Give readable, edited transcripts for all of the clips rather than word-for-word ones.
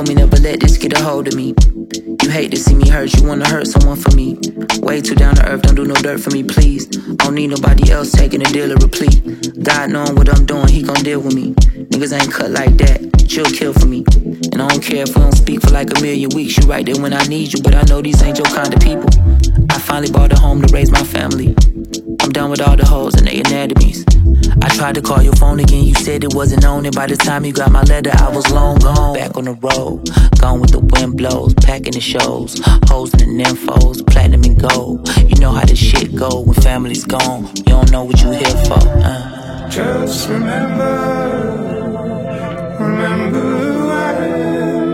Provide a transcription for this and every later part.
told me never let this get a hold of me. You hate to see me hurt, you wanna hurt someone for me. Way too down to earth, don't do no dirt for me, please. I don't need nobody else taking a deal or replete. God knowing what I'm doing, he gon' deal with me. Niggas ain't cut like that, chill kill for me. And I don't care if we don't speak for like a million weeks. You right there when I need you, but I know these ain't your kind of people. I finally bought a home to raise my family. I'm done with all the hoes and their anatomies. I tried to call your phone again, you said it wasn't on it. By the time you got my letter, I was long gone. Back on the road, gone with the wind blows, packing the shows, hoes and the nymphos, platinum and gold. You know how this shit go when family's gone. You don't know what you here for. Just remember who I am.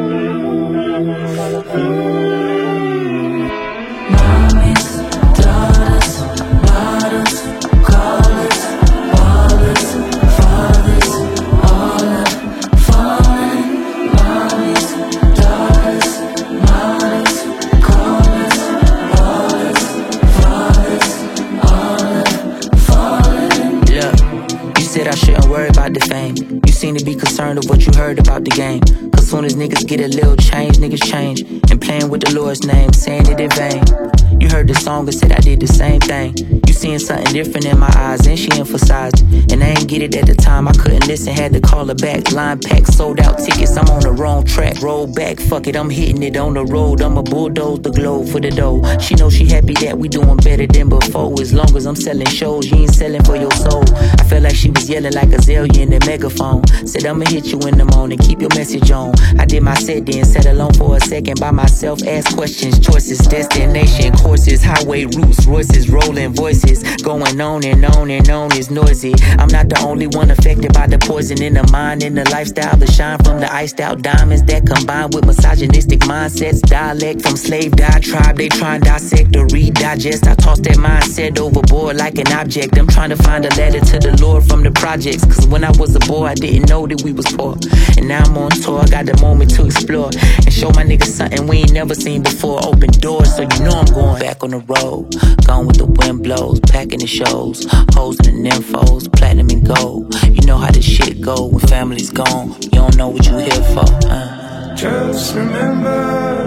Mommies, daughters, mothers, callers, ballers, fathers, all up, falling. Mommies, daughters, mothers, callers, ballers, fathers, all up, falling. Look, you said I shouldn't worry about the fame. You seem to be concerned of what you heard about the game. Cause soon as niggas get a little change, niggas change. And playing with the Lord's name, saying it in vain. You heard the song and said I did the same thing. You seeing something different in my eyes, and she emphasized. And I ain't get it at the time, I couldn't listen, had to call her back. Line packed, sold out tickets, I'm on the wrong track. Roll back, fuck it, I'm hitting it on the road. I'ma bulldoze the globe for the dough. She know she happy that we doing better than before. As long as I'm selling shows, you ain't selling for your soul. I felt like she was yelling like Azalea in the megaphone. Said I'ma hit you in the morning, keep your message on. I did my set then, sat alone for a second by myself. Ask questions, choices, destination, courses, highway routes, Royces, rolling voices, going on and on and on is noisy. I'm not the only one affected by the poison in the mind and the lifestyle, the shine from the iced out diamonds that combine with misogynistic mindsets. Dialect from slave diatribe, they try and dissect or redigest. I toss that mindset overboard like an object. I'm trying to find a letter to the Lord from the projects. Cause when I was a boy, I didn't know that we was poor. And now I'm on tour, I got the moment to explore and show my niggas something we ain't never seen before. Open doors, so you know I'm going back on the road. Gone with the wind blows, packing the shows, hoes and the nymphos, platinum and gold. You know how this shit go when family's gone. You don't know what you here for. Just remember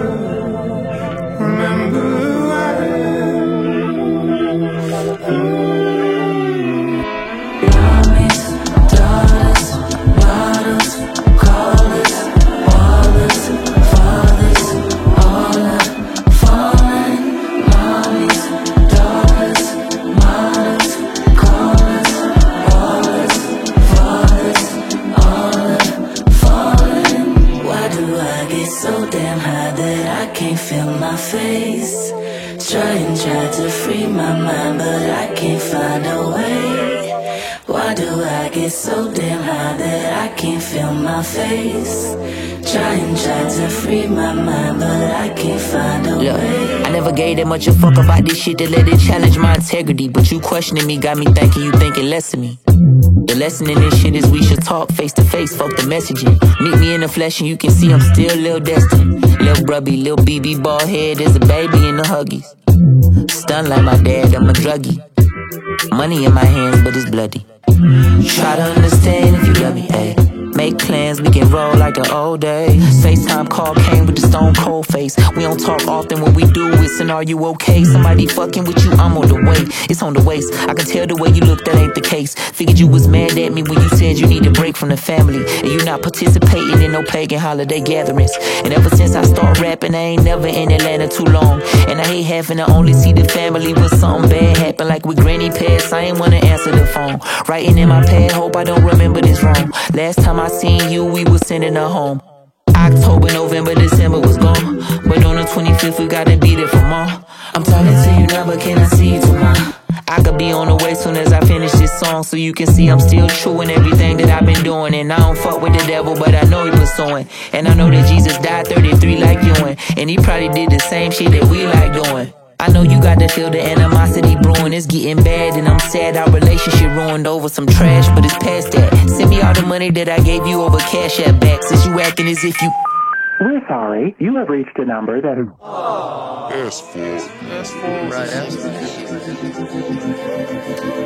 who I am. Mommies, daughters, mothers, callers, ballers, fathers, all up, falling. Mommies, daughters, mothers, callers, ballers, fathers, all up, falling. Why do I get so damn high that I can't feel my face? Try to free my mind, but I can't find a way. Why do I get so damn high that I can't feel my face? Try to free my mind, but I can't find a way. I never gave that much a fuck about this shit to let it challenge my integrity. But you questioning me got me thinking you thinking less of me. The lesson in this shit is we should talk face to face, fuck the messaging. Meet me in the flesh and you can see I'm still Lil Destin. Lil Brubby, Lil BB, bald head, there's a baby in the Huggies. Stunned like my dad, I'm a druggie. Money in my hands, but it's bloody. Try to understand if you love me, ayy. Make plans, we can roll like the old days. FaceTime call came with the stone cold face. We don't talk often, when we do, it's an are you okay? Somebody fucking with you, I'm on the way. It's on the waist, I can tell the way you look, that ain't the case. Figured you was mad at me when you said you need a break from the family. And you not participating in no pagan holiday gatherings. And ever since I start rapping, I ain't never in Atlanta too long. And I hate having to only see the family when something bad happen. Like with granny passed, I ain't wanna answer the phone. Writing in my pad, hope I don't remember this wrong. Last time I seen you, we was sending her home. October, November, December was gone. But on the 25th, we gotta be there for more. I'm talking to you now, but can I see you tomorrow? I could be on the way soon as I finish this song, so you can see I'm still true in everything that I've been doing. And I don't fuck with the devil, but I know he pursuing. And I know that Jesus died 33 like you, and he probably did the same shit that we like doing. I know you got to feel the animosity brewing. It's getting bad and I'm sad our relationship ruined over some trash, but it's past that. Send me all the money that I gave you over Cash App back, since you acting as if you... We're sorry, you have reached a number that is... S4. Right,